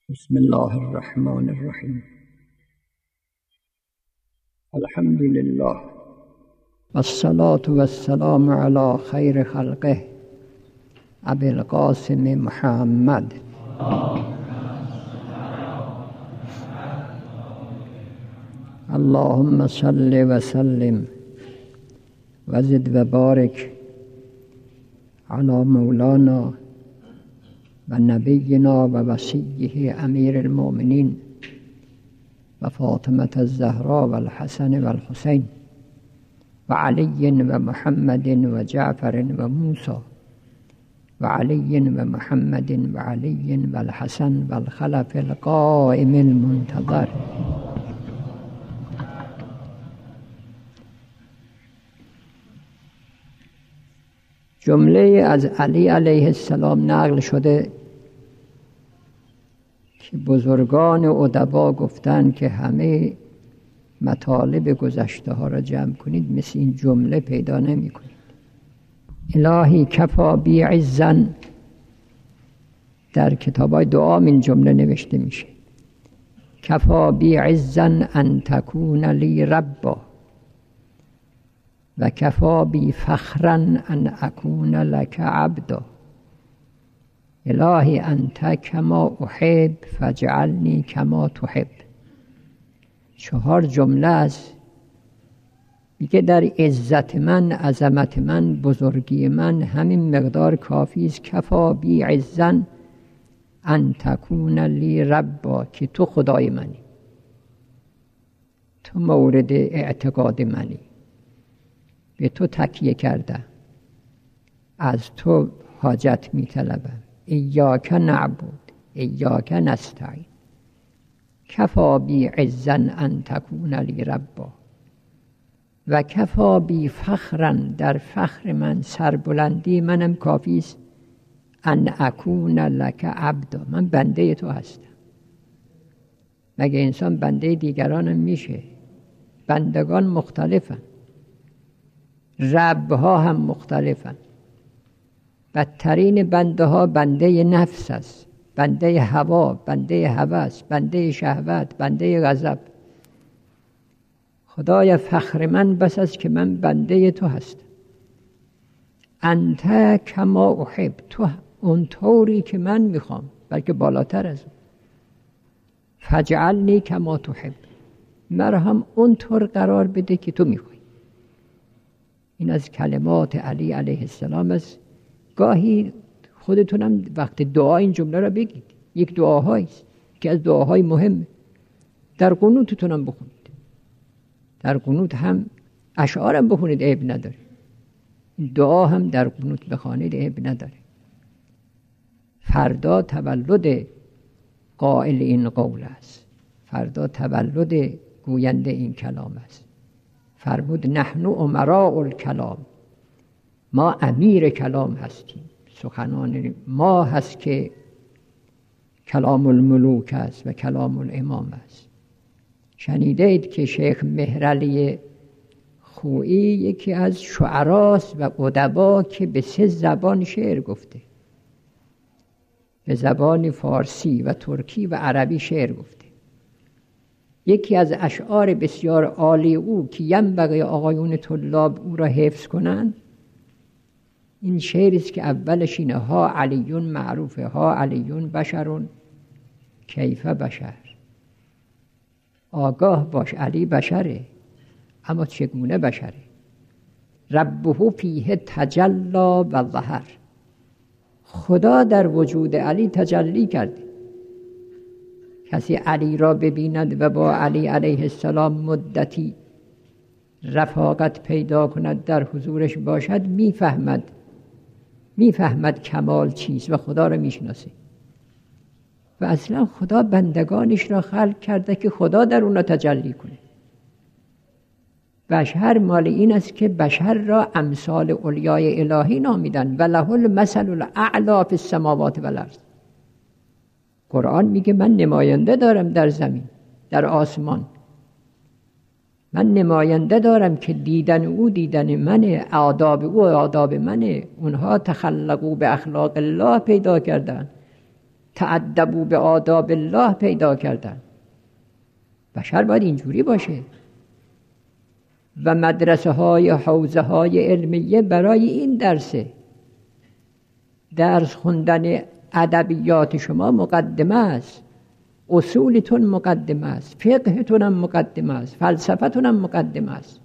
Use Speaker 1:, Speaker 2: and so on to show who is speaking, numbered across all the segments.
Speaker 1: بسم الله الرحمن الرحیم. الحمد لله والصلاة والسلام على خیر خلقه ابی القاسم محمد. اللهم صل وسلم وزد وبارك على مولانا و نبینا و وصیه امیر المؤمنین و فاطمة الزهرا و الحسن و الحسین و علی و محمد و جعفر و موسی و علی و محمد و علی و الحسن و الخلف القائم المنتظر. جمله از علی علیه السلام نقل شده که بزرگان ادبا گفتن که همه مطالب گذشته ها را جمع کنید مثل این جمله پیدا نمی کنید. الهی کفا بی عزن، در کتابای دعا این جمله نوشته میشه. کفا بی عزن ان تکون لی ربا و کفا بی فخرا ان اکون لک عبدا. الهی انت کما احب فاجعلنی کما تحب. 4 جمله است. میگه در عزت من، عظمت من، بزرگی من همین مقدار کافی است. کفا بی عزن ان تکون لی ربا، که تو خدای منی، تو مورد اعتقاد منی، به تو تکیه کردم، از تو حاجت می طلبم. ایاک نعبد ایاک نستعین. کفا بی عزن ان تکون لی ربا و کفا بی فخرا، در فخر من، سربلندی منم کافی است. ان اکون لک عبدا، من بنده تو هستم. مگه انسان بنده دیگرانم میشه؟ بندگان مختلفن، ربها هم مختلفن. بدترین بنده ها بنده نفس است، بنده هوا، بنده هوس، بنده شهوت، بنده غضب. خدای فخر من بس است که من بنده تو هستم. انت کما احب، تو اونطوری که من میخوام، بلکه بالاتر از اون. فاجعلنی کما تحب، مرا هم اونطور قرار بده که تو میخوای. این از کلمات علی علیه السلام است. گاهی خودتونم وقت دعا این جمله را بگید. یک دعاهایی است که از دعاهای مهمه. در قنوتتونم بخونید، در قنوت هم اشعارم بخونید، عیب نداره. دعا هم در قنوت بخوانید، عیب نداره. فردا تولد قائل این قول است، فردا تولد گوینده این کلام است. فرمود نحن امراء الکلام، ما امیر کلام هستیم. سخنان ما هست که کلام الملوک است و کلام الامام است. شنیدید که شیخ مهرعلی خویی یکی از شعراست و ادبا که به 3 زبان شعر گفته. به زبان فارسی و ترکی و عربی شعر گفته. یکی از اشعار بسیار عالی او که ینبغی آقایون طلاب او را حفظ کنند، این شعری است که اولش اینه: ها علیون معروفه، ها علیون بشرون کیف بشر. آگاه باش، علی بشره، اما چگونه بشره؟ ربه فیه تجلا و ظهر، خدا در وجود علی تجلی کرده. کسی علی را ببیند و با علی علیه السلام مدتی رفاقت پیدا کند، در حضورش باشد، میفهمد کمال چیست و خدا را میشناسه. و اصلا خدا بندگانش را خلق کرده که خدا در اونا تجلی کنه. بشر مال این است که بشر را امثال اولیای الهی نامیدن. و له المثل الاعلی فی السماوات و الارض. قرآن میگه من نماینده دارم در زمین، در آسمان. من نماینده دارم که دیدن او دیدن منه، آداب او آداب منه. اونها تخلقوا به اخلاق الله پیدا کردن، تأدبوا به آداب الله پیدا کردن. بشر باید اینجوری باشه و مدرسه های حوزه های علمیه برای این درسه. درس خوندن ادبیات شما مقدمه است، اصولتون مقدمه است، فقهتون هم مقدمه است، فلسفتون هم مقدمه است،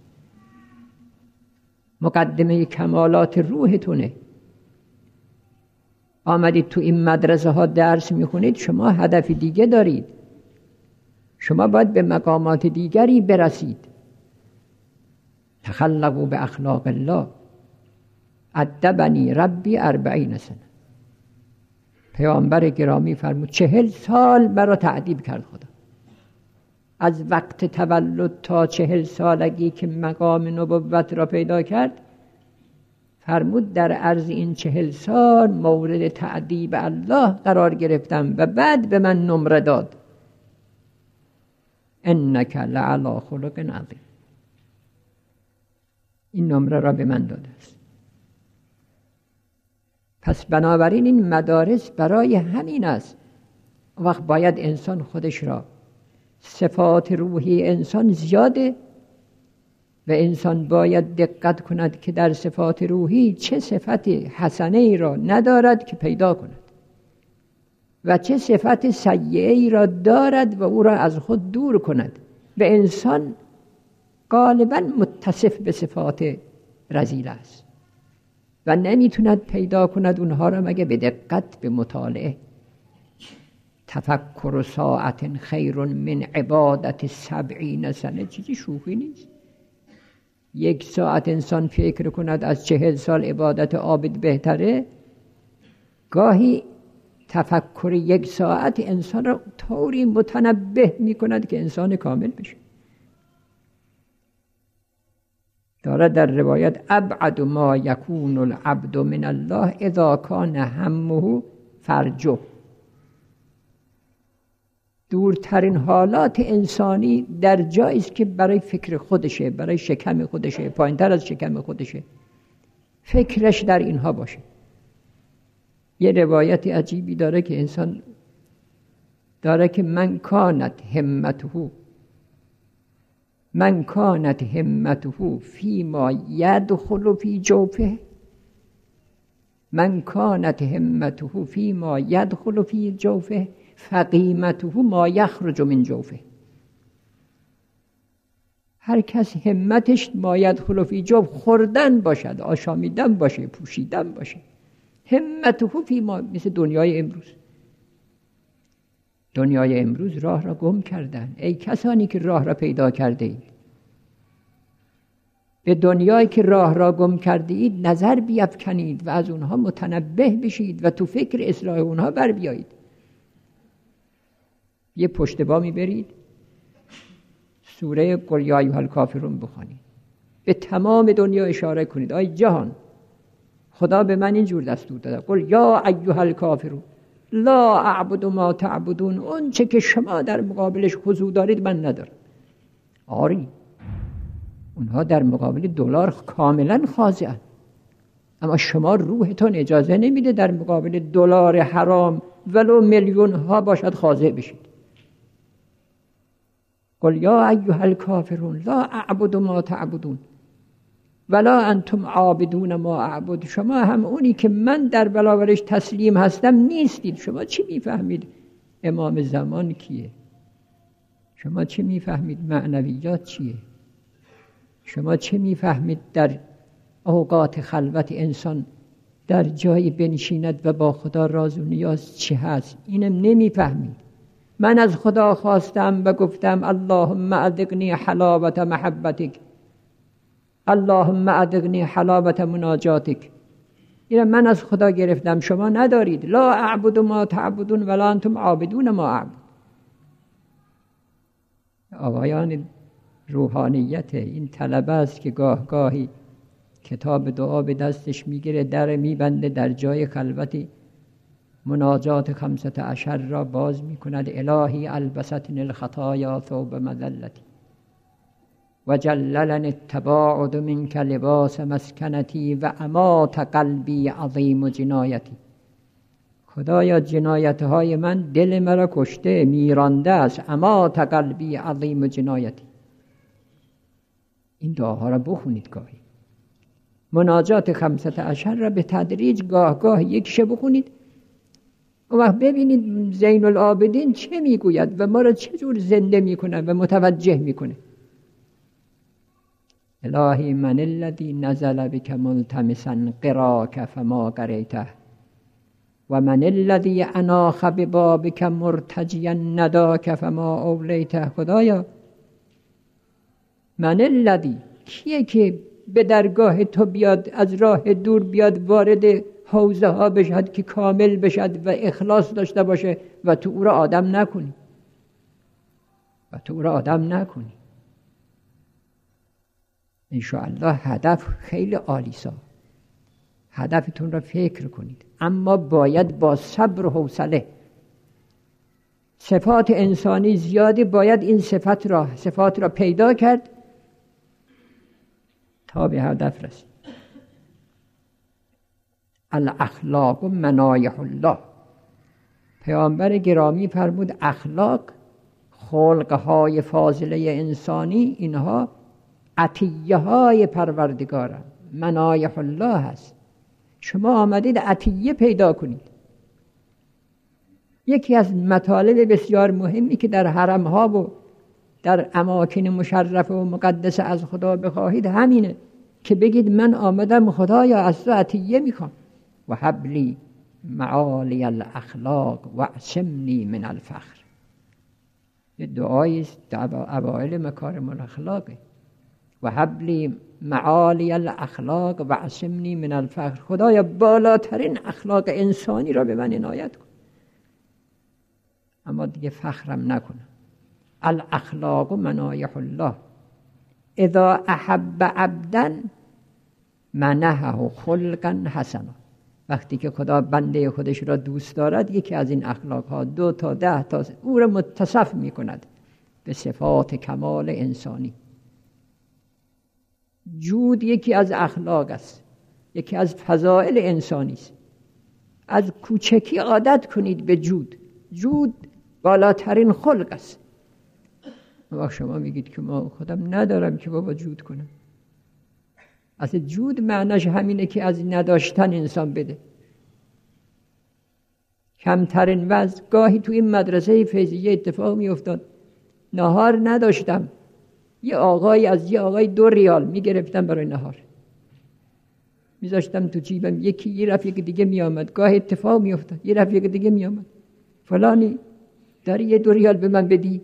Speaker 1: مقدمه کمالات روحتونه. آمدید تو این مدرسه ها درس میخونید، شما هدف دیگه دارید، شما باید به مقامات دیگری برسید. تخلقوا به اخلاق الله، ادبنی ربی 40 سنه. پیامبر گرامی فرمود 40 سال مرا تأدیب کرد خدا. از وقت تولد تا 40 سالگی که مقام نبوت را پیدا کرد، فرمود در عرض این 40 سال مورد تأدیب الله قرار گرفتم و بعد به من نمره داد. انک لعلی خلق عظیم. این نمره را به من داده است. پس بنابراین این مدارس برای همین است. وقت باید انسان خودش را، صفات روحی انسان زیاده و انسان باید دقت کند که در صفات روحی چه صفت حسنه ای را ندارد که پیدا کند و چه صفت سیئه ای را دارد و او را از خود دور کند. و انسان غالبا متصف به صفات رذیل است و نمیتوند پیدا کند اونها را مگه به دقت، به مطالعه. تفکر ساعت خیر من عبادت 70 سنه. چیزی شوخی نیست. 1 ساعت انسان فکر کند از 40 سال عبادت عابد بهتره. گاهی تفکر 1 ساعت انسان را طوری متنبه می کند که انسان کامل بشه. دارد در روایت ابعد ما یکون العبد من الله اذا کان همه فرجه. دورترین حالات انسانی در جایی است که برای فکر خودشه، برای شکم خودشه، پایینتر از شکم خودشه، فکرش در اینها باشه. یه روایت عجیبی داره که انسان داره که من کانت همته فیما یدخل فی جوفه، من کانت همته فیما یدخل فی جوفه فقیمته ما یخرج من جوفه. هر کس همتش ما یدخل فی جوف خوردن باشد، آشامیدن باشه، پوشیدن باشه. همته فیما، مثل دنیای امروز. دنیای امروز راه را گم کردن. ای کسانی که راه را پیدا کرده اید، به دنیایی که راه را گم کرده اید نظر بیفکنید و از اونها متنبه بشید و تو فکر اصلاح اونها بر بیایید. یه پشتبامی برید سوره قل یا ایها الکافرون بخوانید، به تمام دنیا اشاره کنید آی جهان خدا به من اینجور دستور داده، قل یا ایها الکافرون لا اعبد ما تعبدون. اون چه که شما در مقابلش حضور دارید من ندارم. آری اونها در مقابل دلار کاملا خاضعند، اما شما روحتون اجازه نمیده در مقابل دلار حرام ولو میلیون ها باشد خاضع بشید. قل یا ایها الکافرون لا اعبد ما تعبدون ولا انتم عابدون ما اعبد. شما هم اونی که من در برابرش تسلیم هستم نیستید. شما چی میفهمید امام زمان کیه؟ شما چی میفهمید معنویات چیه؟ شما چه میفهمید در اوقات خلوت انسان در جایی بنشیند و با خدا راز و نیاز چی هست؟ اینم نمیفهمید. من از خدا خواستم و گفتم اللهم اذقنی حلاوت محبتک، اللهم اذقنی حلاوت مناجاتک. اینم من از خدا گرفتم، شما ندارید. لا اعبد ما تعبدون ولا انتم عابدون ما اعبد. آقایان روحانیت این طلبه است که گاه گاهی کتاب دعا به دستش میگیره، در میبنده، در جای خلوتی مناجات 15 را باز میکند. الهی البستنی الخطایا ثوب مذلتی و جللنی التباعد منک لباس مسکنتی و امات قلبی عظیم جنایتی. خدایا جنایت‌های من دل مرا کشته، میرانده است، اما قلبی عظیم جنایتی. این دعاها را بخونید گاهی. مناجات 15 را به تدریج گاه گاه یک شب بخونید. اون وقت ببینید زین العابدین چه میگوید و ما را چجور زنده میکنه و متوجه میکنه. الهی من الذی نزل بک ملتمسا قراک فما قریته و من الذی اناخ ببابک مرتجیا نداک فما اولیته. خدایا من الذی، کیه که به درگاه تو بیاد، از راه دور بیاد وارد حوزه ها بشد که کامل بشد و اخلاص داشته باشه و تو او را آدم نکنی. انشاءالله هدف خیلی عالیسا، هدفتون را فکر کنید، اما باید با صبر و حوصله. صفات انسانی زیادی، باید این صفات را پیدا کرد تا به هدف رسید. الاخلاق منایح الله. پیامبر گرامی فرمود اخلاق، خلقهای فاضله انسانی، اینها عطیه های پروردگارند، منایح الله هست. شما آمدید عطیه پیدا کنید. یکی از مطالب بسیار مهمی که در حرم ها و در اماکن مشرفه و مقدسه از خدا بخواهید همینه که بگید من آمدم خدایا از تو عطیه میخوام. و حبلی معالی الاخلاق و اعصمنی من الفخر. یه دعایی است در اوائل مکارم الاخلاقه. و حبلی معالی الاخلاق و اعصمنی من الفخر. خدایا بالاترین اخلاق انسانی را به من عنایت کن، اما دیگه فخرم نکنم. الاخلاق منایح الله. اذا احب عبدا منحه خلقا حسنا. وقتی که خدا بنده خودش را دوست دارد، یکی از این اخلاق ها 2 تا 10 تا او را متصف می کند به صفات کمال انسانی. جود یکی از اخلاق است، یکی از فضائل انسانی است. از کوچکی عادت کنید به جود. جود بالاترین خلق است. وقت شما میگید که ما خودم ندارم که بابا جود کنم. اصلا جود معناش همینه که از نداشتن انسان بده. کمترین وضع. گاهی توی این مدرسه فیضیه اتفاق میافتاد، نهار نداشتم، یه آقای از یه آقای 2 ریال میگرفتم برای نهار، میذاشتم تو جیبم. یه رفیق دیگه میامد، گاهی اتفاق میافتاد یه رفیق دیگه میامد، فلانی داری یه 2 ریال به من بدی.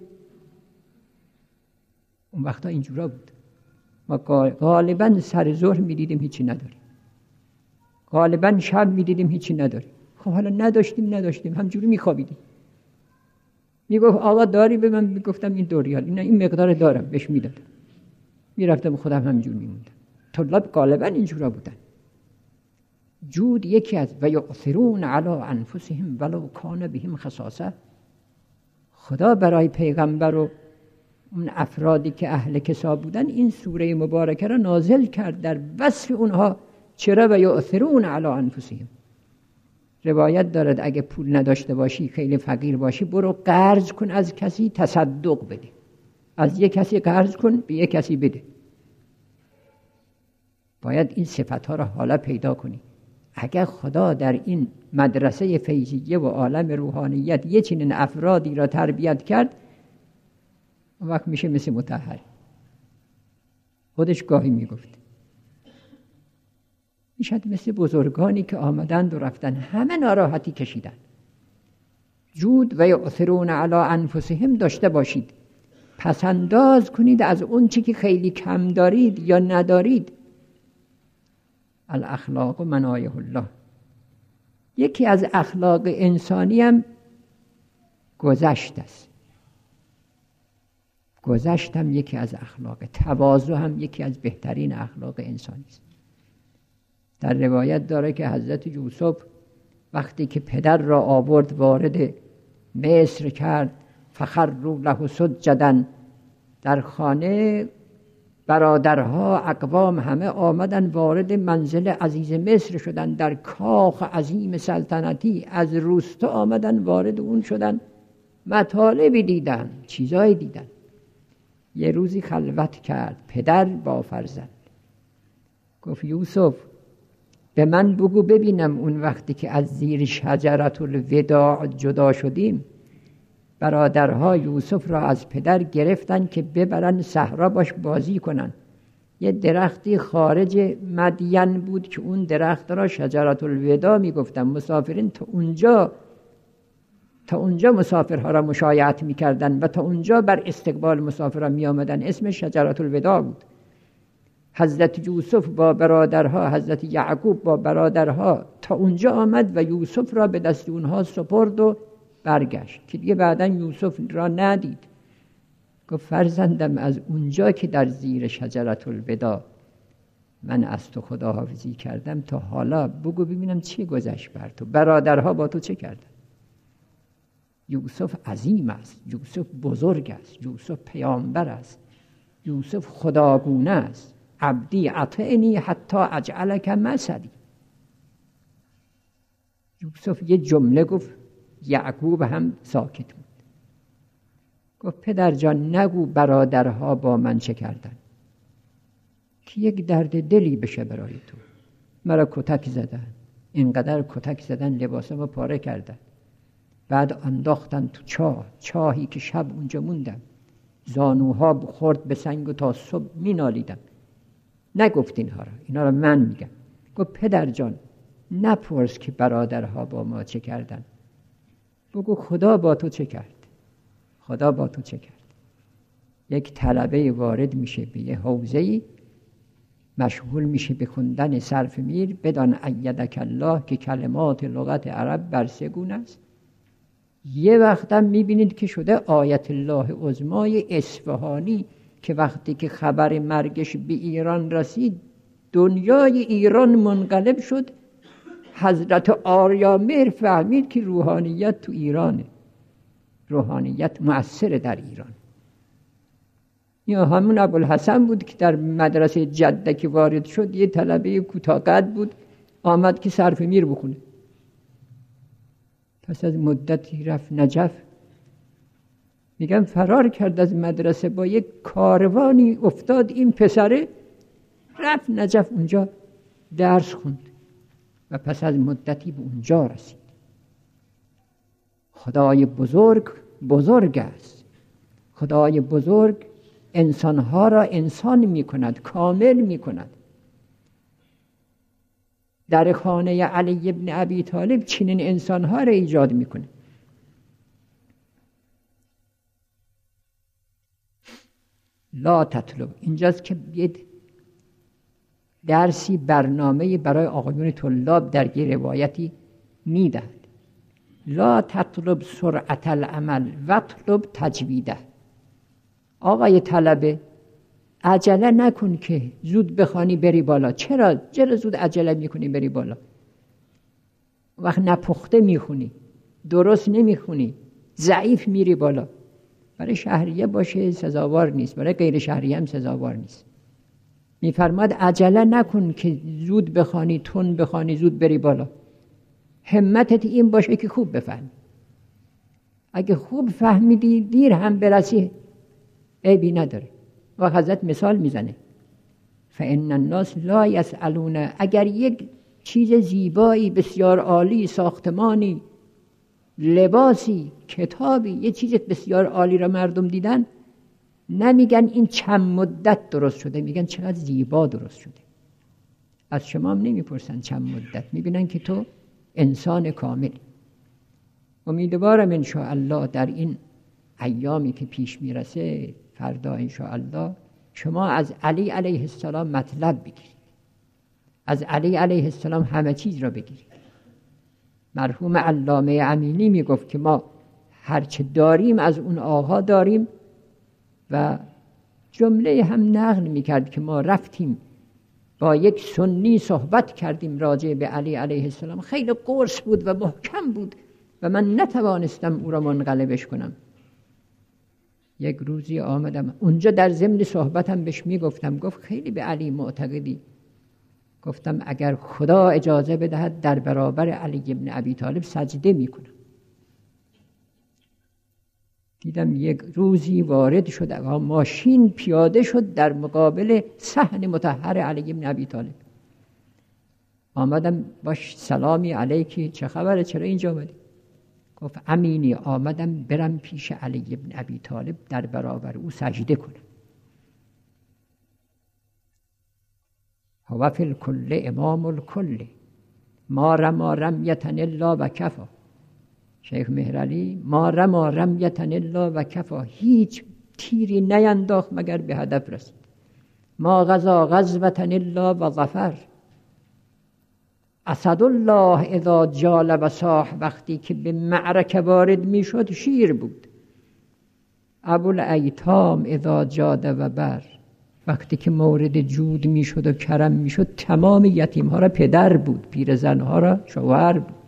Speaker 1: اون وقتا اینجورا بود. ما غالبا سر ظهر میدیدیم هیچی نداریم، غالبا شب میدیدیم هیچی نداریم. خب حالا نداشتیم همجوری میخوابیدیم. میگفت آقا داری به من؟ میگفتم این 2 ریال، این مقدار دارم، بهش میدادم، میرفتم خودم همجور میموندم. طلاب غالبا اینجورا بودن. جود یکی از و یؤثرون علی انفسهم ولو کان بهم خصاصه. خدا برای پیغمبر و اون افرادی که اهل کسا بودن این سوره مبارکه را نازل کرد در وصف اونها. چرا؟ و یؤثرون علی انفسهم. روایت دارد اگه پول نداشته باشی، خیلی فقیر باشی، برو قرض کن از کسی، تصدق بده. از یک کسی قرض کن، به یک کسی بده. باید این صفتها را حالا پیدا کنی. اگر خدا در این مدرسه فیضیه و عالم روحانیت یه چنین افرادی را تربیت کرد، اون وقت میشه مثل مطهری. خودش گاهی میگفت میشد مثل بزرگانی که آمدند و رفتن، همه ناراحتی کشیدن. جود و یؤثرون علی انفسهم داشته باشید. پسنداز کنید از اون چی که خیلی کم دارید یا ندارید. الاخلاق منایح الله. یکی از اخلاق انسانی هم گذشت است. گذشت هم یکی از اخلاق. تواضع هم یکی از بهترین اخلاق انسانی است. در روایت داره که حضرت یوسف وقتی که پدر را آورد وارد مصر کرد، فخروا له سجدا، در خانه برادرها اقوام همه آمدن وارد منزل عزیز مصر شدن، در کاخ عظیم سلطنتی از روستا آمدن وارد اون شدن، مطالبی دیدن، چیزایی دیدن. یه روزی خلوت کرد پدر با فرزند، گفت یوسف به من بگو ببینم اون وقتی که از زیر شجرة الوداع جدا شدیم برادرها یوسف را از پدر گرفتن که ببرن صحرا باش بازی کنن. یه درختی خارج مدین بود که اون درخت را شجرة الوداع میگفتن. مسافرین تا اونجا مسافرها را مشایعت میکردن و تا اونجا بر استقبال مسافران میآمدن. اسم شجرة الوداع بود. حضرت یوسف با برادرها، حضرت یعقوب با برادرها تا اونجا آمد و یوسف را به دست اونها سپرد و برگشت که دیگه بعداً یوسف را ندید. گفت فرزندم از اونجا که در زیر شجرة الوداع من از تو خداحافظی کردم تا حالا بگو ببینم چی گذشت بر تو، برادرها با تو چه کردن؟ یوسف عظیم است، یوسف بزرگ است، یوسف پیامبر است، یوسف خداگونه است. عبدی اطعنی حتی اجعلک مثلی. یوسف یه جمله گفت، یعقوب هم ساکت بود. گفت پدر جان نگو برادرها با من چه کردن که یک درد دلی بشه برای تو. مرا کتک زدن، اینقدر کتک زدن لباسمو پاره کردن، بعد انداختن تو چاهی که شب اونجا موندم، زانوها خورد به سنگ و تا صبح مینالیدم. نگفت اینا را من میگم. گفت پدر جان نپرس که برادرها با ما چه کردن، بگو خدا با تو چه کرد. خدا با تو چه کرد؟ یک طلبه وارد میشه به یه حوزه‌ای، مشغول میشه به خوندن صرف میر، بدان ایدک الله که کلمات لغت عرب بر سه گونه است. یه وقتم میبینید که شده آیت الله عظمای اصفهانی که وقتی که خبر مرگش به ایران رسید دنیای ایران منقلب شد. حضرت آریامهر فهمید که روحانیت تو ایرانه، روحانیت مؤثر در ایران. یا همون ابوالحسن بود که در مدرسه جده که وارد شد یه طلبه کوتاه‌قد بود، آمد که صرف میر بخونه. پس از مدتی رفت نجف، میگم فرار کرد از مدرسه، با یک کاروانی افتاد این پسره، رفت نجف اونجا درس خوند و پس از مدتی به اونجا رسید. خدای بزرگ است. خدای بزرگ انسانها را انسان میکند، کامل میکند. در خانه علی ابن ابی طالب چنین انسانها را ایجاد میکنه. لا تطلب، اینجاست که یه درسی برنامه برای آقایون طلاب در یه روایتی میدهد. لا تطلب سرعت العمل واطلب تجویده. آقای طلبه عجله نکن که زود بخوانی بری بالا. چرا زود عجله میکنی بری بالا؟ وقت نپخته میخونی، درست نمیخونی، ضعیف میری بالا. برای شهریه باشه سزاوار نیست، برای غیر شهریه هم سزاوار نیست. میفرماد عجله نکن که زود بخوانی، تون بخوانی، زود بری بالا. همتت این باشه که خوب بفهمی. اگه خوب فهمیدی دیر هم برسی عیبی نداره. و حضرت مثال میزنه فإن الناس لا یسألون. اگر یک چیز زیبایی بسیار عالی، ساختمانی، لباسی، کتابی، یه چیز بسیار عالی را مردم دیدن، نمیگن این چند مدت درست شده، میگن چقدر زیبا درست شده. از شما هم نمیپرسن چند مدت، میبینن که تو انسان کامل. امیدوارم انشاءالله در این ایامی که پیش میرسه، فردا انشاءالله شما از علی علیه السلام مطلب بگیرید، از علی علیه السلام همه چیز را بگیرید. مرحوم علامه امینی میگفت که ما هرچه داریم از اون آقا داریم، و جمله هم نقل میکرد که ما رفتیم با یک سنی صحبت کردیم راجع به علی علیه السلام، خیلی قرص بود و محکم بود و من نتوانستم او را منقلبش کنم. یک روزی آمدم اونجا، در ضمن صحبتم بهش میگفتم، گفت خیلی به علی معتقدی؟ گفتم اگر خدا اجازه بدهد در برابر علی ابن ابی طالب سجده میکنم. دیدم یک روزی وارد شد، ماشین پیاده شد در مقابل صحن مطهر علی ابن ابی طالب. آمدم باش سلامی علیکی، چه خبره، چرا اینجا آمدی؟ گفت امینی آمدم برم پیش علی ابن ابی طالب در برابر او سجده کنم. هو فی الکل امام الکل ما رمی رمیة الا و کفا. شیخ مهرعلی ما رمی رمیة الا و کفا، هیچ تیری نینداخت مگر به هدف رسید. ما غزا غزوة الا و ظفر. اسد الله اذا جال و صاح، وقتی که به معرکه وارد میشد شیر بود. ابوالایتام اذا جاد و بر، وقتی که مورد جود میشد و کرم میشد تمام یتیم ها را پدر بود، پیرزن ها را شوهر بود.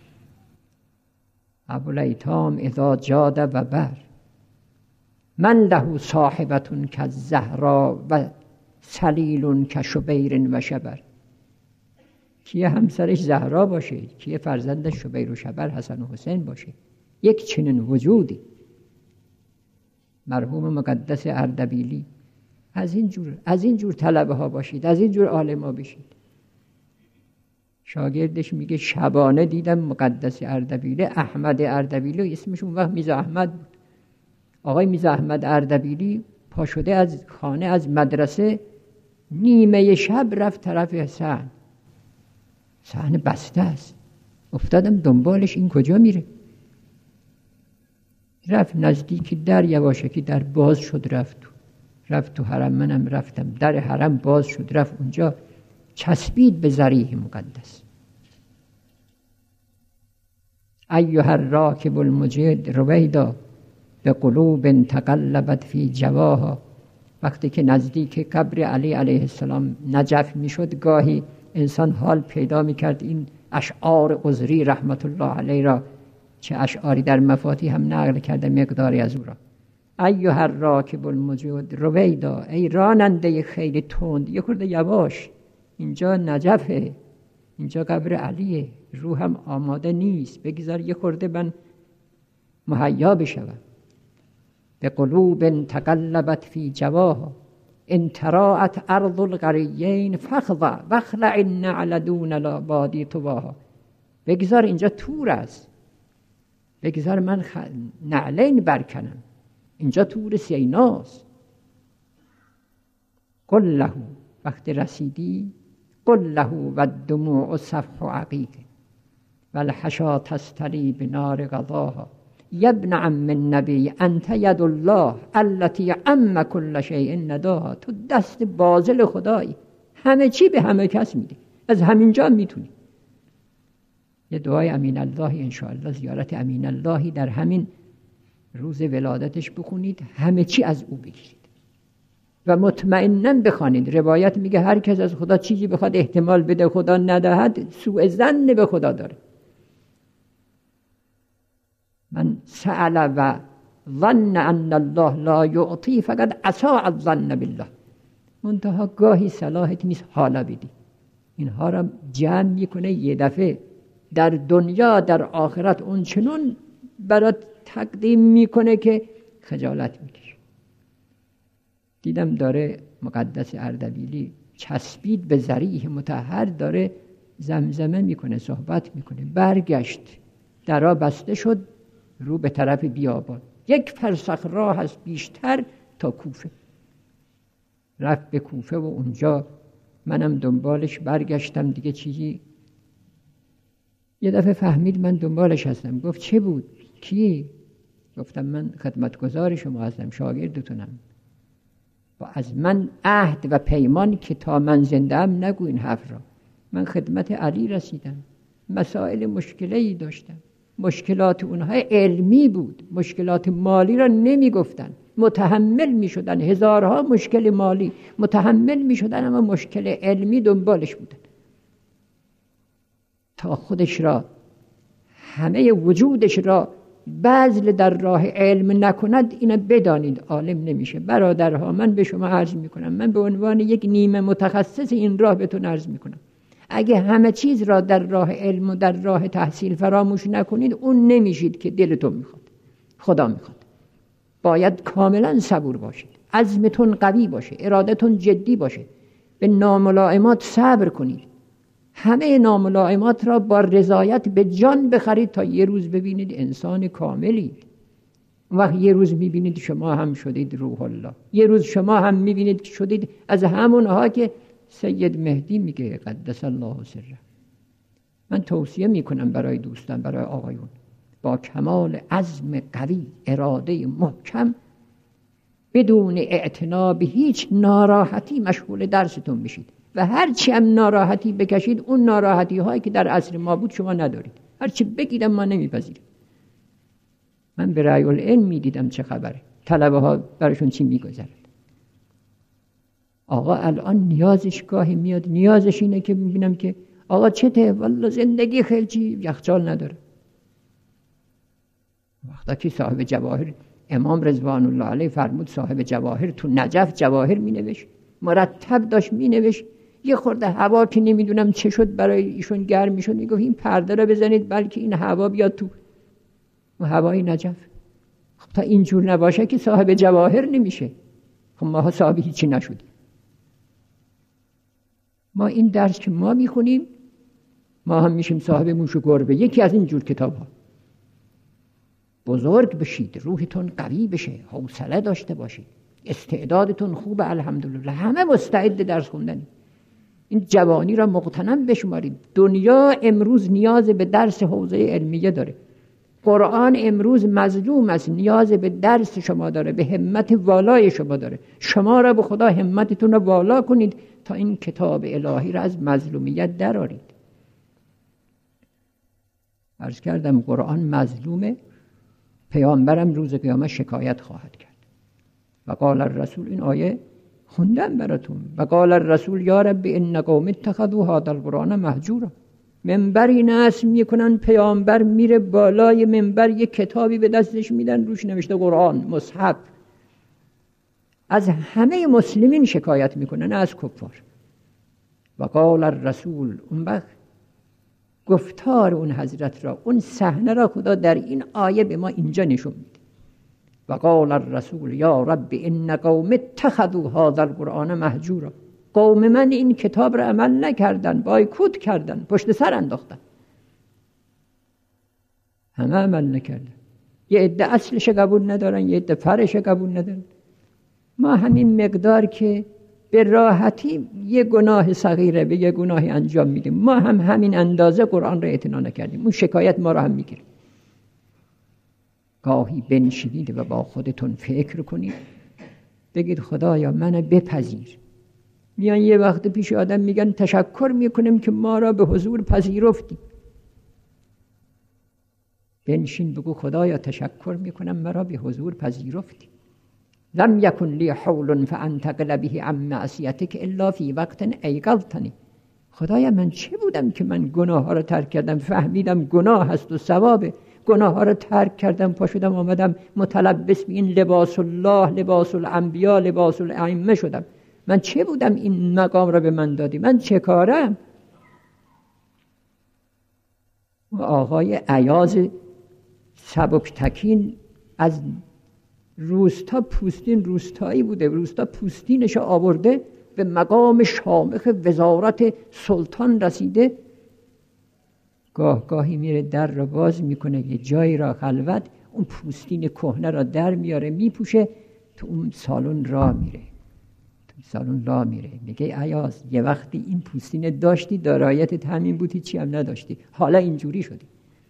Speaker 1: ابوالایتام اذا جاد و بر. من له صاحبة کالزهرا و سلیل کشبیر و شبر. کیه همسرش زهرا باشه، کیه فرزندش شبیر و شبر حسن و حسین باشه. یک چنین وجودی. مرحوم مقدس اردبیلی از این جور طلبه ها باشید، از این جور عالم ها بشید. شاگردش میگه شبانه دیدم مقدس اردبیلی، احمد اردبیلی اسمش اون وقت میرزا احمد بود. آقای میرزا احمد اردبیلی پا شده از خانه، از مدرسه، نیمه شب رفت طرف صحن بسته است. افتادم دنبالش، این کجا میره؟ رفت نزدیک در، یواشکی در باز شد، رفت تو حرم. منم رفتم، در حرم باز شد، رفت اونجا، چسبید به ضریح مقدس. ایها الراکب المجید رویدا به قلوب تقلبت فی جواها. وقتی که نزدیک قبر علی علیه السلام نجف میشد، گاهی انسان حال پیدا میکرد این اشعار عذری رحمت الله علیه را، چه اشعاری در مفاتیح هم نقل کرده مقداری از او را. ایها الراکب المجید رویدا، ای راننده خیلی تند، یه خورده یواش، اینجا نجفه، اینجا قبر علیه، روحم آماده نیست، بگذار یه خورده من مهیا بشوم. به قلوب تقلبت فی جواها ان تراءت ارض القریین فخضع واخلع النعل دون الابادی طواها. بگذار اینجا تور است، بگذار من نعلین برکنم، اینجا تور سیناست. قل له، وقتی رسیدی، قل له و الدموع صفح عقیق و الحشا تستری بنار غضاها. یا ابن عم النبی انت ید الله التي عم كل شیء نداها. تو دست بازل خدایی، همه چی به همه کس میده، از همینجا میتونی. یه دعای امین الله انشاءالله، زیارت امین اللهی در همین روز ولادتش بخونید، همه چی از او بگیرید و مطمئناً بخوانید. روایت میگه هر کس از خدا چیزی بخواد احتمال بده خدا ندهد، سوء ظن به خدا داره. من سأل و ظن ان الله لا یعطی فقط اساء الظن بالله. منتها گاهی صلاحت نیست حالا بدی. اینها را جمع میکنه یه دفعه، در دنیا در آخرت اون چنون برات تقدیم میکنه که خجالت میکشه. دیدم داره مقدس اردبیلی چسبید به ضریح مطهر، داره زمزمه میکنه، صحبت میکنه. برگشت، درا بسته شد، رو به طرف بیابان، 1 فرسخ راه است بیشتر تا کوفه. رفت به کوفه و اونجا منم دنبالش برگشتم دیگه. چیزی یه دفعه فهمید من دنبالش هستم، گفت چه بود؟ کی؟ گفتم من خدمتگزار شما هستم، شاگردتونم. با از من عهد و پیمان که تا من زنده ام نگو این حرف را. من خدمت علی رسیدم، مسائل مشکلی داشتم، مشکلات اونها علمی بود، مشکلات مالی را نمی گفتن، متحمل می شدن، هزارها مشکل مالی متحمل می شدن، اما مشکل علمی دنبالش بودن تا خودش را، همه وجودش را بذل در راه علم نکند، اینو بدانید عالم نمیشه. برادرها، من به شما عرض میکنم، من به عنوان یک نیمه متخصص این راه بهتون عرض میکنم، اگه همه چیز را در راه علم و در راه تحصیل فراموش نکنید، اون نمیشید که دلتون میخواد، خدا میخواد. باید کاملا صبور باشید، عزمتون قوی باشه، ارادتون جدی باشه، به ناملائمات صبر کنید. همه ناملائمات را با رضایت به جان بخرید تا یه روز ببینید انسان کاملی. اون وقت یه روز میبینید شما هم شدید روح الله، یه روز شما هم میبینید که شدید از همونها که سید مهدی میگه قدس الله سره. من توصیه میکنم برای دوستان، برای آقایون، با کمال عزم قوی، اراده محکم، بدون اعتنا به هیچ ناراحتی مشغول درستون بشید و هرچی هم ناراحتی بکشید، اون ناراحتی هایی که در عصر ما بود شما ندارید. هرچی بگیدم ما نمیپذیریم. من به رأی العلم میدیدم چه خبره، طلبه ها براشون چی میگذرد. آقا الان نیازش گاهی میاد، نیازش اینه که میبینم که آقا چته، والله زندگی خیلی یخچال نداره. وقتا که صاحب جواهر، امام رضوان الله علیه فرمود صاحب جواهر تو نجف جواهر مینوشت، مرتب داشت مینوشت. یه خورده هوا که نمیدونم چه شد برای ایشون گرم میشد، میگفت این پرده رو بزنید بلکه این هوا بیاد تو هوای نجف. خب تا اینجور نباشه که صاحب جواهر نمیشه. خب ما صاحب هیچی نشدیم. ما این درس که ما میخونیم، ما هم میشیم صاحب موش و گربه. یکی از این جور کتاب ها. بزرگ بشید، روحتون قوی بشه، حوصله داشته باشید، استعدادتون خوبه الحمدلله، همه مستعد درس خوندنی. این جوانی را مغتنم بشمارید. دنیا امروز نیاز به درس حوزه علمیه داره. قرآن امروز مظلوم است، نیاز به درس شما داره، به همت والای شما داره. شما را به خدا همتتون را والا کنید تا این کتاب الهی را از مظلومیت درارید. عرض کردم قرآن مظلومه، پیامبرم روز قیامت شکایت خواهد کرد. و قال الرسول، این آیه خوندم براتون، و قال الرسول یا رب ان قوم اتخذوا هذا القرآن مهجورا. منبری نصب میکنن، پیامبر میره بالای منبر، یک کتابی به دستش میدن روش نوشته قرآن، مصحف. از همه مسلمین شکایت میکنن، نه از کفار. و قال الرسول، اون وقت گفتار اون حضرت را، اون صحنه را خدا در این آیه به ما اینجا نشون میده. و قال الرسول یا رب ان قوم اتخذوا هذا القرآن مهجورا. قوم من این کتاب را عمل نکردن، بایکوت کردن، پشت سر انداختن. همه عمل نکردن. یه عده اصلش قبول ندارن، یه عده فرعش قبول ندارن. ما همین مقدار که به راحتی یه گناه صغیره به یه گناهی انجام میدیم، ما هم همین اندازه قرآن را اعتنا نکردیم، اون شکایت ما را هم میگیره. گاهی بنشینید و با خودتون فکر کنید، بگید خدایا منو بپذیر. میان یه وقت پیش آدم میگن تشکر میکنیم که ما را به حضور پذیرفتی. بنشین بگو خدایا تشکر میکنم مرا به حضور پذیرفتی. لم یکن لی حول فانتقل به عن معصیتک الا فی وقت ایقظتنی. خدایا من چه بودم که من گناه ها رو ترک کردم، فهمیدم گناه هست و ثوابه، گناه ها رو ترک کردم، پا شدم آمدم متلبس به این لباس الله، لباس الانبیا، لباس الائمه شدم. من چه بودم این مقام را به من دادی؟ من چه کارم؟ و آقای عیاض سبکتکین از روستا پوستین، روستایی بوده، روستا پوستینش آورده، به مقام شامخ وزارت سلطان رسیده. گاهی میره در را باز میکنه، یه جایی را خلوت، اون پوستین کهنه را در میاره میپوشه، تو اون سالن راه میره. میگه عیاض یه وقتی این پوستین داشتی، دارایتت همین بود، چی هم نداشتی، حالا اینجوری شدی.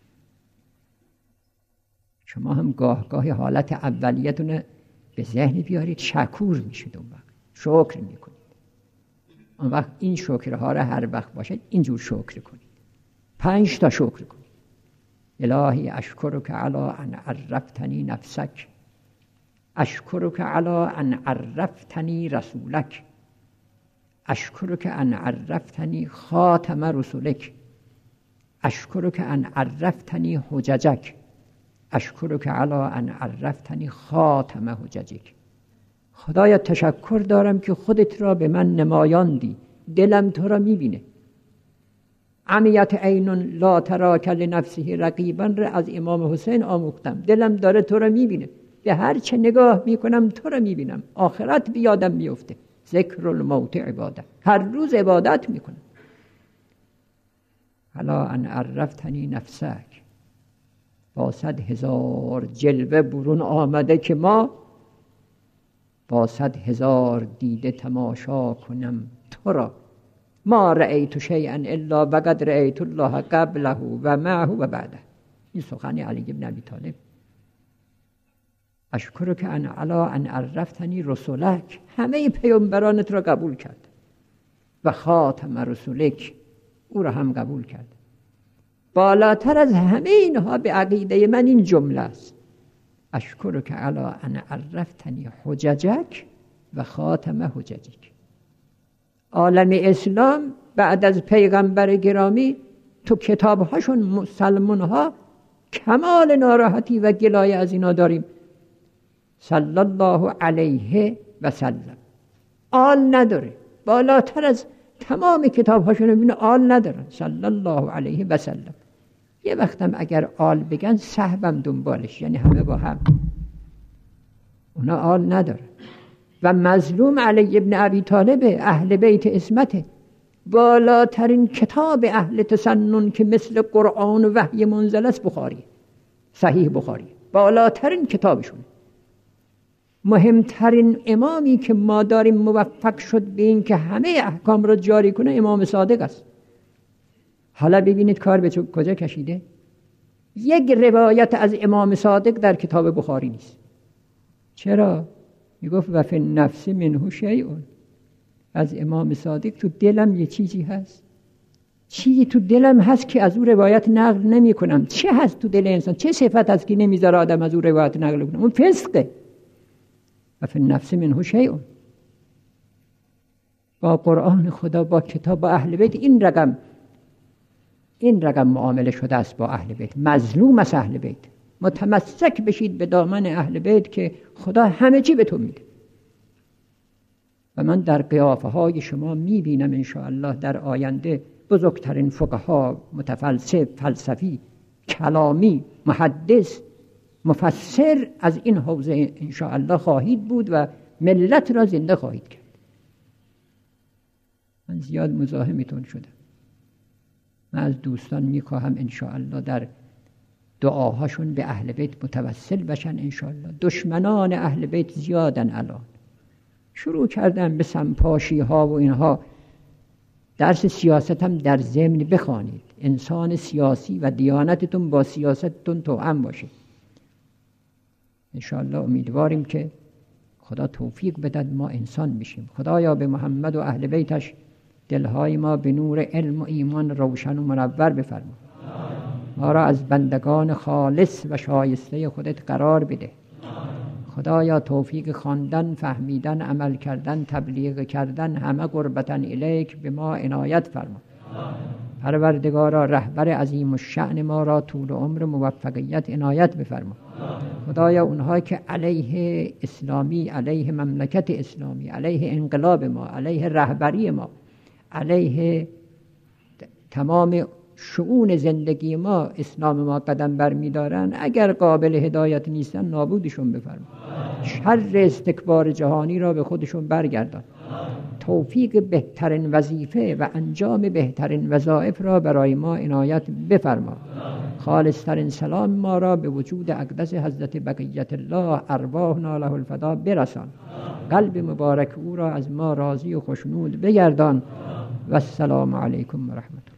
Speaker 1: شما هم گاهی حالت اولیتون به ذهن بیارید، شکور میشید، اون وقت شکر میکنید. اون وقت این شکرها را هر وقت باشد اینجور شکر کنید، 5 تا شکر کنید. الهی اشکرک علی ان عرفتنی نفسک، اشکرک علی ان عرفتنی رسولک، اشکرک ان عرفتنی خاتم رسولک، اشکرک ان عرفتنی حججک، اشکرک علی ان عرفتنی خاتم حججک. خدایا تشکر دارم که خودت را به من نمایاندی، دلم تو را میبینه. عمیت عین لا تراک لنفسه رقیبا را از امام حسین آموختم. دلم داره تو را میبینه، به هر چه نگاه میکنم تو را میبینم. آخرت بیادم میفته. ذکر الموت عباده، هر روز عبادت میکنم. الا ان عرفتنی نفسک، با 100,000 جلوه برون آمده که ما با 100,000 دیده تماشا کنم تو را. ما رأیت شیئا الا وقد رأیت الله قبله و معه و بعده. این سخن علی بن ابی طالب. اشکرک ان علی ان عرفتنی رسولک، همه پیامبرانت را قبول کرد. و خاتم رسولک، او را هم قبول کرد. بالاتر از همه اینها به عقیده من این جمله است: اشکرک علی ان عرفتنی حججک و خاتم حججک. عالم اسلام بعد از پیغمبر گرامی تو کتابهاشون مسلمانها کمال ناراحتی و گلایه از اینا داریم. صلی الله علیه و سلم. آل نداره، بالاتر از تمام کتابهاشون ببینه آل ندارن. صلی الله علیه و سلم. یه وقتم اگر آل بگن صحبم دنبالش، یعنی همه با هم. اونا آل نداره. و مظلوم علی ابن ابی طالب، اهل بیت عصمته. بالاترین کتاب اهل تسنن که مثل قرآن و وحی منزل است بخاری، صحیح بخاری، بالاترین کتابشون. مهمترین امامی که ما داریم موفق شد به این که همه احکام را جاری کنه امام صادق است. حالا ببینید کار به کجا کشیده. یک روایت از امام صادق در کتاب بخاری نیست. چرا؟ میگفت و فی النفس منه شیء. از امام صادق تو دلم یه چیزی هست، چیزی تو دلم هست که از او روایت نقل نمی کنم. چه هست تو دل انسان؟ چه صفت هست که نمیذاره آدم از او روایت نقل کنه؟ اون فسقه. و فی النفس منه شیء. با قرآن خدا، با کتاب، با اهل بیت این رقم معامله شده است با اهل بیت. مظلوم از اهل بیت. متمسک بشید به دامن اهل بیت که خدا همه چی به تو میده. و من در قیافه های شما میبینم انشاءالله در آینده بزرگترین فقها، متفلسف، فلسفی، کلامی، محدث، مفسر از این حوزه انشاءالله خواهید بود و ملت را زنده خواهید کرد. من زیاد مزاحمتون شدم. من از دوستان میخواهم انشاءالله در دعاهاشون به اهل بیت متوسل بشن انشاءالله. دشمنان اهل بیت زیادن الان. شروع کردن به سمپاشی ها و اینها. درس سیاست هم در ضمن بخوانید. انسان سیاسی و دیانتتون با سیاستتون توأم باشه. انشاءالله امیدواریم که خدا توفیق بدهد ما انسان بشیم. خدایا به محمد و اهل بیتش دلهای ما به نور علم و ایمان روشن و منور بفرما. ما را از بندگان خالص و شایسته خودت قرار بده. خدایا توفیق خواندن، فهمیدن، عمل کردن، تبلیغ کردن، همه قربتن الیک به ما عنایت فرما. پروردگارا رهبر عظیم الشأن ما را طول عمر موفقیت عنایت بفرما. خدایا اونها که علیه اسلامی، علیه مملکت اسلامی، علیه انقلاب ما، علیه رهبری ما، علیه تمام شؤون زندگی ما، اسلام ما قدم برمی‌دارن، اگر قابل هدایت نیستن نابودشون بفرما. شر استکبار جهانی را به خودشون برگردان. توفیق بهترین وظیفه و انجام بهترین وظایف را برای ما عنایت بفرما. خالصترین سلام ما را به وجود اقدس حضرت بقیت الله ارواحنا له الفدا برسان. قلب مبارک او را از ما راضی و خوشنود بگردان. و السلام علیکم و رحمت الله.